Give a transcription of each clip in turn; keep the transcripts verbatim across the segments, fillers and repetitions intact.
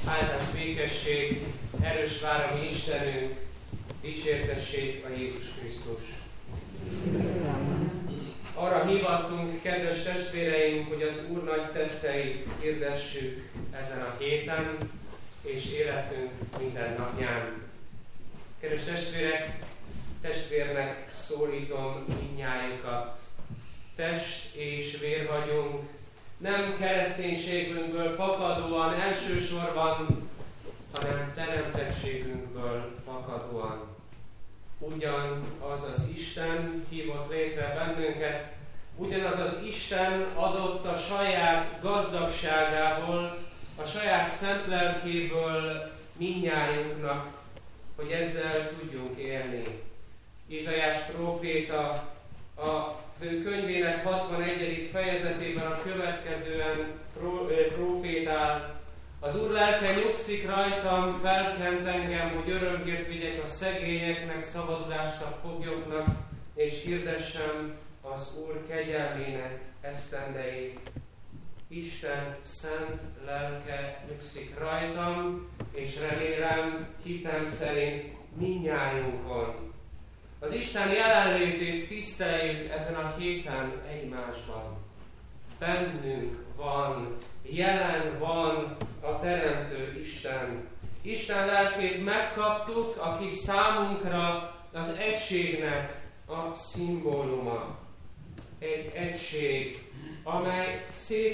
Áldás békesség, erős vár a mi Istenünk, dicsértessék a Jézus Krisztus. Arra hívattunk, kedves testvéreim, hogy az Úr nagy tetteit hirdessük ezen a héten és életünk minden napján. Kedves testvérek, testvérnek szólítom mindnyájukat. Test és vér vagyunk, nem kereszténységünkből fakadóan elsősorban, hanem teremtettségünkből fakadóan. Ugyanaz az Isten hívott létre bennünket, ugyanaz az Isten adott a saját gazdagságából, a saját szent lelkéből mindnyájunknak, hogy ezzel tudjunk élni. Izsaiás próféta az ő könyvének hatvanegyedik fejezetében a következően prófétál: az Úr lelke nyugszik rajtam, felkent engem, hogy örömhírt vigyek a szegényeknek, szabadulást a foglyoknak, és hirdessem az Úr kegyelmének esztendejét. Isten szent lelke nyugszik rajtam, és remélem, hitem szerint mindnyájunkon. Az Isten jelenlétét tiszteljük ezen a héten egymásban. Bennünk van, jelen van a Teremtő Isten. Isten lelkét megkaptuk, aki számunkra az egységnek a szimbóluma. Egy egység, amely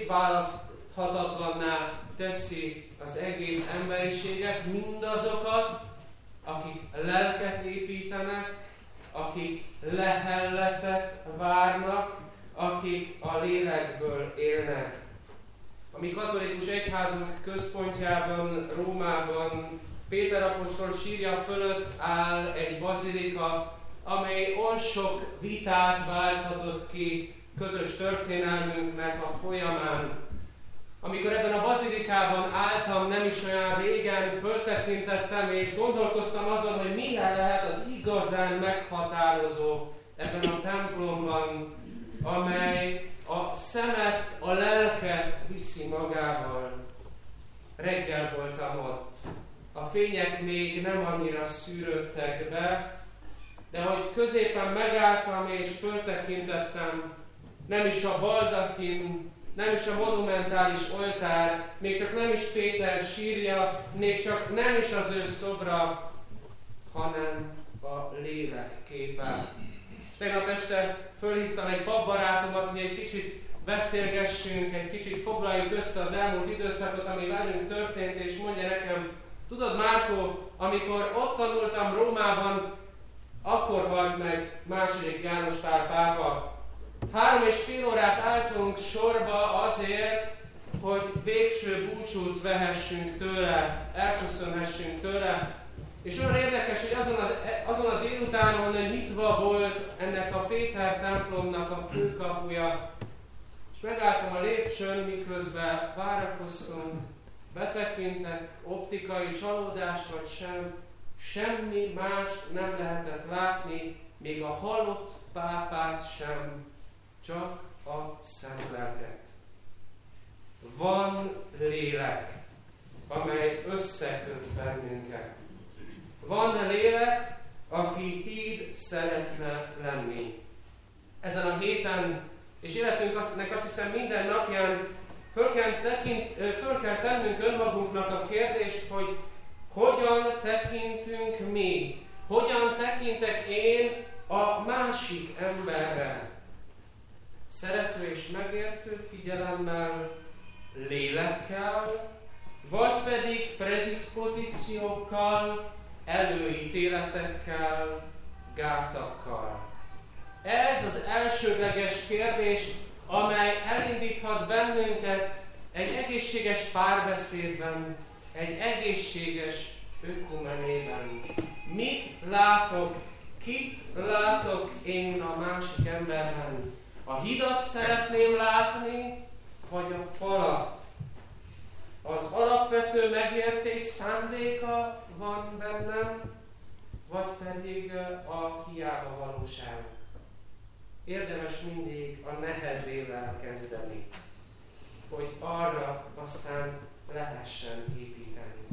szétválaszthatatlanná teszi az egész emberiséget, mindazokat, akik lelket építenek, akik lehelletet várnak, akik a lélekből élnek. A mi katolikus egyházunk központjában, Rómában Péter apostol sírja fölött áll egy bazilika, amely oly sok vitát válthatott ki közös történelmünknek a folyamán. Amikor ebben a bazilikában álltam nem is olyan régen, föltekintettem és gondolkoztam azon, hogy mire lehet az igazán meghatározó ebben a templomban, amely a szemet, a lelket viszi magával. Reggel voltam ott. A fények még nem annyira szűrődtek be, de hogy középen megálltam és föltekintettem, nem is a baldakin, nem is a monumentális oltár, még csak nem is Péter sírja, még csak nem is az ő szobra, hanem a lélek képe. És tegnap este fölhívtam egy papbarátomat, hogy egy kicsit beszélgessünk, egy kicsit foglaljuk össze az elmúlt időszakot, ami velünk történt, és mondja nekem: tudod, Márkó, amikor ott tanultam Rómában, akkor halt meg második János Pál pápa. Három és fél órát álltunk sorba azért, hogy végső búcsút vehessünk tőle, elköszönhessünk tőle. És olyan érdekes, hogy azon, az, azon a délutánon nyitva volt ennek a Péter templomnak a főkapuja. És megálltam a lépcsőn, miközben várakoztunk, betekintek, optikai csalódás vagy sem, semmi mást nem lehetett látni, még a halott pápát sem, csak a szent lelket. Van lélek, amely összeköt bennünket. Van lélek, aki híd szeretne lenni. Ezen a héten és életünknek azt hiszem minden napján föl kell, tekint, föl kell tennünk önmagunknak a kérdést, hogy hogyan tekintünk mi, hogyan tekintek én a másik emberre. Szerető és megértő figyelemmel, lélekkel, vagy pedig prediszpozíciókkal, előítéletekkel, gátakkal. Ez az elsődleges kérdés, amely elindíthat bennünket egy egészséges párbeszédben, egy egészséges ökumenében. Mit látok, kit látok én a másik emberben? A hidat szeretném látni, vagy a falat? Az alapvető megértés szándéka van bennem, vagy pedig a hiába valóság? Érdemes mindig a nehezével kezdeni, hogy arra aztán lehessen építeni.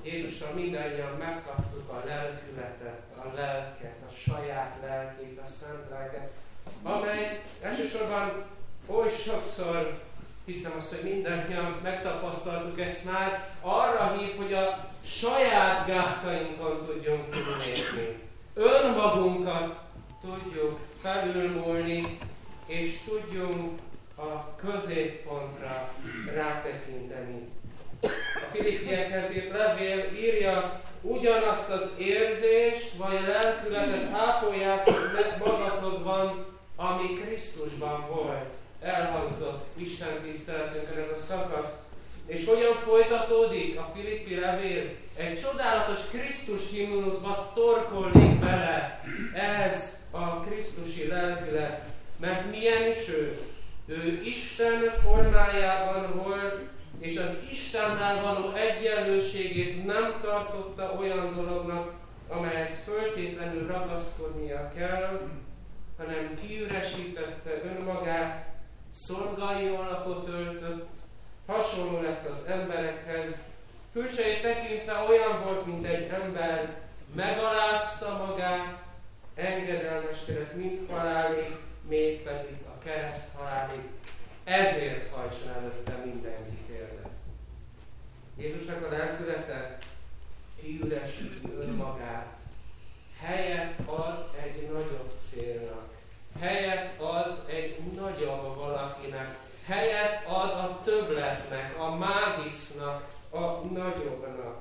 Jézusra mindannyian megkaptuk a lelkületet, a lelket, a saját lelkét, a szent lelket, amely elsősorban oly sokszor, hiszem azt, hogy mindannyian megtapasztaltuk ezt már, arra hív, hogy a saját gátainkon tudjunk túlépni. Önmagunkat tudjuk felülmúlni, és tudjunk a középpontra rátekinteni. A Filippiekhez írt levél írja, ugyanazt az érzést vagy lelkületet ápoljátok meg magatokban, ami Krisztusban volt. Elhangzott Isten tiszteletünkön ez a szakasz. És hogyan folytatódik a Filippi levél? Egy csodálatos Krisztus himnuszba torkollik bele ez a krisztusi lelkület. Mert milyen is ő? Ő Isten formájában volt, és az Istennel való egyenlőségét nem tartotta olyan dolognak, amelyhez föltétlenül ragaszkodnia kell, hanem kiüresítette önmagát, szolgai alakot öltött, hasonló lett az emberekhez, külsejét tekintve olyan volt, mint egy ember, megalázta magát, engedelmeskedett mind halálig, mégpedig a kereszt halálig. Ezért hajtson előtte mindenkit érde. Jézusnak a lelkülete kiüresíti önmagát, helyet ad egy nagyobb célnak, helyet ad egy nagyobb valakinek, helyet ad a többletnek, a mágisznak, a nagyobbnak.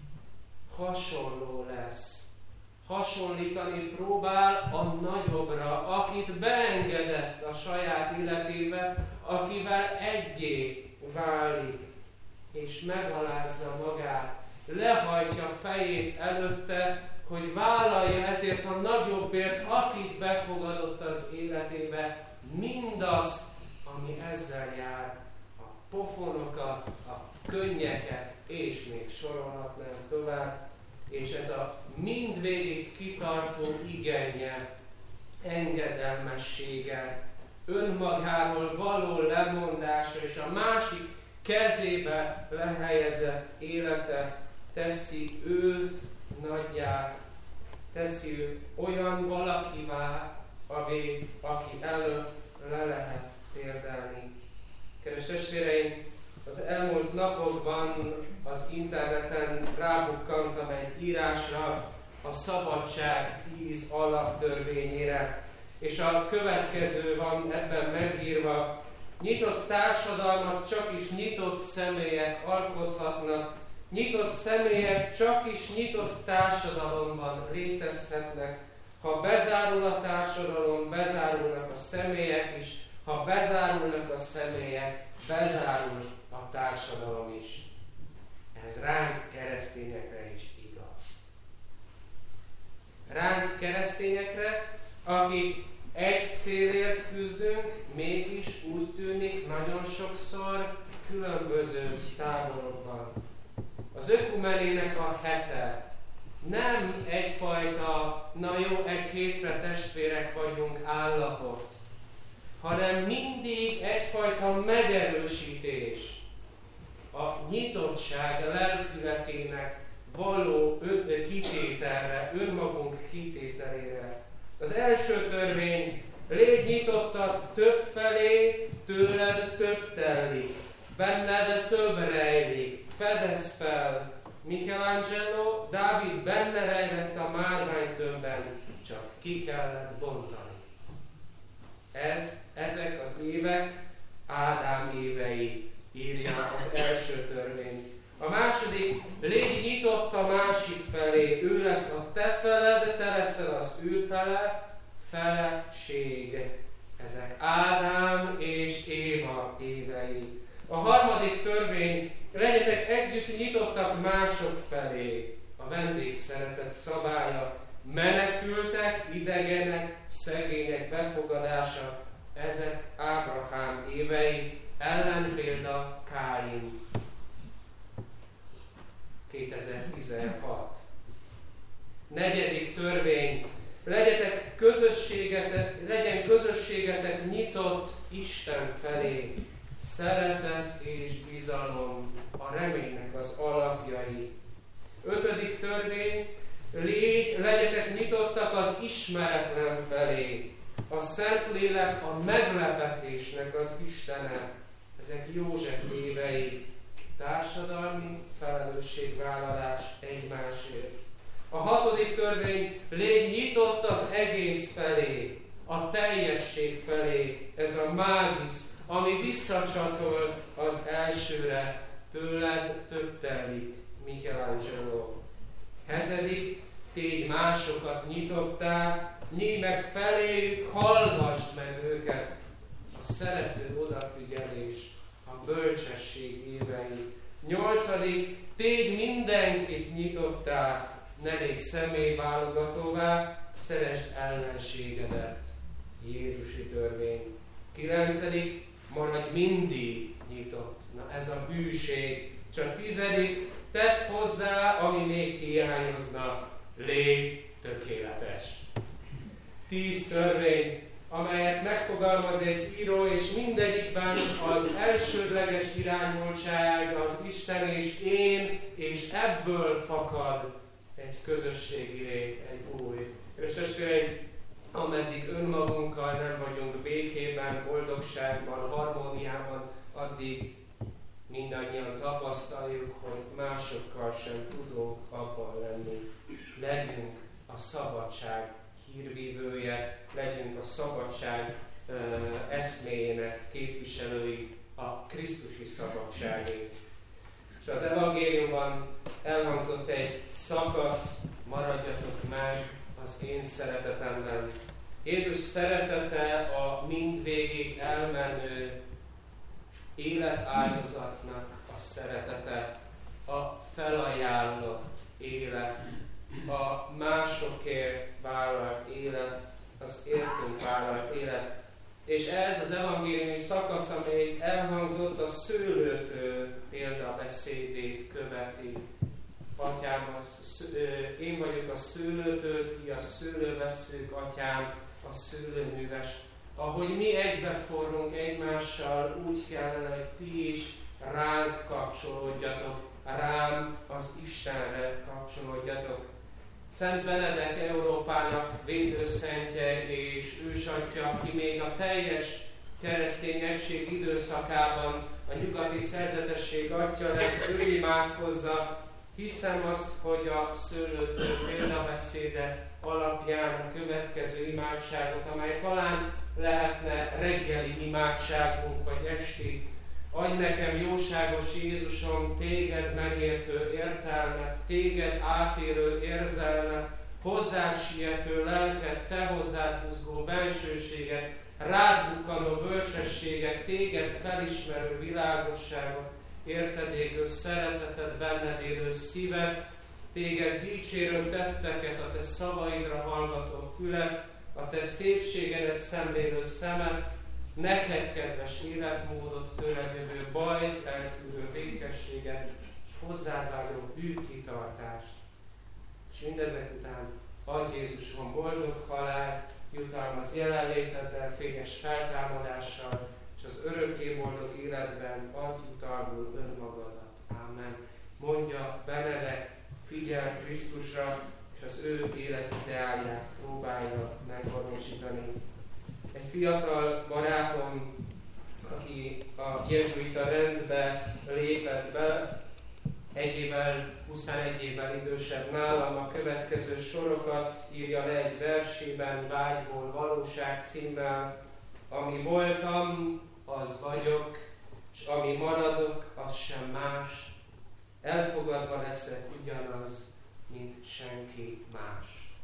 Hasonló lesz. Hasonlítani próbál a nagyobbra, akit beengedett a saját életébe, akivel egyé válik, és megalázza magát, lehajtja fejét előtte, hogy vállalja ezért a nagyobbért, akit befogadott az életébe, mindazt, ami ezzel jár, a pofonokat, a könnyeket, és még sorolhatnám tovább, és ez a mindvégig kitartó igennye, engedelmessége, önmagáról való lemondása és a másik kezébe lehelyezett élete teszi őt nagyjá, teszi őt olyan valakivá, aki, aki előtt le lehet térdelni. Kedves testvéreim, az elmúlt napokban az interneten rábukkantam egy írásra, a szabadság tíz alaptörvényére, és a következő van ebben megírva: nyitott társadalmat csak is nyitott személyek alkothatnak, nyitott személyek csak is nyitott társadalomban létezhetnek. Ha bezárul a társadalom, bezárulnak a személyek is, ha bezárulnak a személyek, bezárul a társadalom is. Ez ránk keresztényekre is igaz. Ránk keresztényekre, akik egy célért küzdünk, mégis úgy tűnik nagyon sokszor különböző táborokban. Az ökumenének a hete nem egyfajta, na jó, egy hétre testvérek vagyunk állapot, hanem mindig egyfajta megerősítés a nyitottság lelkületének való kitételre, önmagunk kitételére. Az első törvény: légy nyitotta több felé, tőled több tellik, benned több rejlik, fedezz fel. Michelangelo, Dávid benne rejlett a márványtömbben, csak ki kellett bontani. Ez, ezek az évek Ádám évei, írja az első törvény. A második: légy nyitott a másik felé, ő lesz a te feled, te leszel az ő fele, feleség. Ezek Ádám és Éva évei. A harmadik törvény: legyetek együtt nyitottak mások felé, a vendégszeretet szabálya, menekültek, idegenek, szegények befogadása. Ezek Ábrahám évei, ellenpélda Káin. kétezer-tizenhat. Negyedik törvény: legyetek közösségetek, legyen közösségetek nyitott Isten felé. Szeretet és bizalom, a reménynek az alapjai. Ötödik törvény, légy, legyetek nyitottak az ismeretlen felé. A Szentlélek a meglepetésnek az Istene. Ezek József évei. Társadalmi felelősségvállalás egymásért. A hatodik törvény, légy nyitott az egész felé, a teljesség felé. Ez a mágisz, ami visszacsatol az elsőre, tőled több telik, Michelangelo. Hetedik, tégy másokat nyitottá, nyíj meg feléjük, hallgassd meg őket. A szerető odafigyelés, a bölcsesség évei. Nyolcadik, tégy mindenkit nyitottá, ne légy személyválogatóvá, szeresd ellenségedet. Jézusi törvény. Kilencedik, maradj mindig nyitott. Na ez a bűség. Csak tizedik, tedd hozzá, ami még hiányozna. Légy tökéletes. Tíz törvény, amelyet megfogalmaz egy író, és mindegyikben az elsődleges irányultság az Isten és én, és ebből fakad egy közösségi lét, egy új. És testvéreim, ameddig önmagunkkal nem vagyunk békében, boldogságban, harmóniában, addig mindannyian tapasztaljuk, hogy másokkal sem tudunk abban lenni. Legyünk a szabadság hírvívője, legyünk a szabadság uh, eszméjének képviselői, a krisztusi szabadságé. És az evangéliumban elhangzott egy szakasz, maradjatok meg az én szeretetemben. Jézus szeretete a mindvégig elmenő életáldozatnak a szeretete, a felajánlott élet, a másokért vállalt élet, az értünk vállalt élet. És ez az evangéliumi szakasz, amely elhangzott, a szőlőtő példabeszédét követi. Atyám, az, én vagyok a szőlőtő, ti a szőlővesszők, atyám, a szőlőműves. Ahogy mi egybeforrunk egymással, úgy kellene, hogy ti is ránk kapcsolódjatok, rám, az Istenre kapcsolódjatok. Szent Benedek Európának védőszentje és ősatya, aki még a teljes keresztény egység időszakában a nyugati szerzetesség atya lett, ő imádkozza. Hiszem azt, hogy a szőlőtő példabeszéde alapján a következő imádságot, amely talán lehetne reggeli imádságunk, vagy esti. Adj nekem, jóságos Jézusom, téged megértő értelmet, téged átélő érzelmet, hozzád siető lelket, te hozzád buzgó bensőséget, rád bukkanó bölcsességet, téged felismerő világosságot, érted égő szereteted, benned élő szívet, téged dicsérő tetteket, a te szavaidra hallgató fület, a te szépségedet szemlélő szemet, neked kedves életmódot, tőled jövő bajt, eltűrő békességet, és hozzád vágyó hű kitartást. És mindezek után adj Jézusom boldog halál, jutalmaz jelenléteddel, fényes feltámadással, és az örökké boldog életben adj jutalmul önmagadat. Ámen. Mondja Benedek, figyel Krisztusra, és az ő életideáját próbálja megvalósítani. Egy fiatal barátom, aki a jezsuita rendbe lépett be, egy évvel, huszonegy évvel idősebb nálam, a következő sorokat írja le egy versében, Vágyból valóság címmel. Ami voltam, az vagyok, és ami maradok, az sem más. Elfogadva leszek ugyanaz, mint senki más.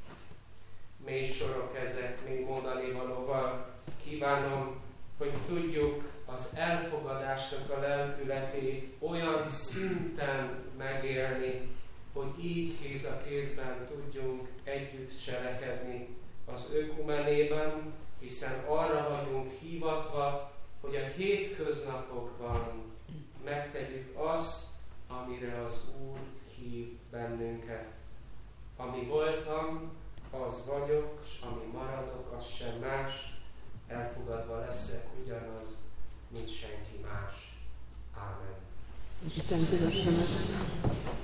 Mély sorok ezek, mély mondani valóval. Kívánom, hogy tudjuk az elfogadásnak a lelkületét olyan szinten megélni, hogy így kéz a kézben tudjunk együtt cselekedni az ökumenében, hiszen arra vagyunk hívatva, hogy a hétköznapokban megtegyük azt, amire az Úr hív bennünket. Ami voltam, az vagyok, és ami maradok, az sem más. Elfogadva leszek ugyanaz, mint senki más. Ámen. Isten köszönöm.